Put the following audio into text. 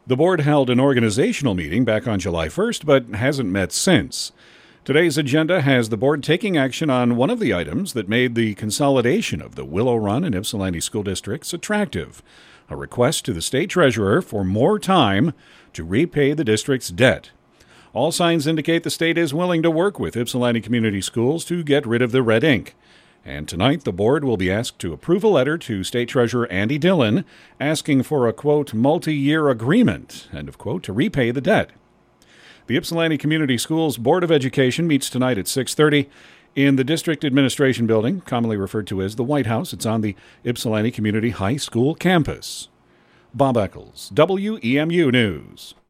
The board held an organizational meeting back on July 1st, but hasn't met since. Today's agenda has the board taking action on one of the items that made the consolidation of the Willow Run and Ypsilanti school districts attractive, a request to the state treasurer for more time to repay the district's debt. All signs indicate the state is willing to work with Ypsilanti Community Schools to get rid of the red ink. And tonight, the board will be asked to approve a letter to State Treasurer Andy Dillon asking for a, quote, multi-year agreement, end of quote, to repay the debt. The Ypsilanti Community Schools Board of Education meets tonight at 6:30 in the District Administration Building, commonly referred to as the White House. It's on the Ypsilanti Community High School campus. Bob Eccles, WEMU News.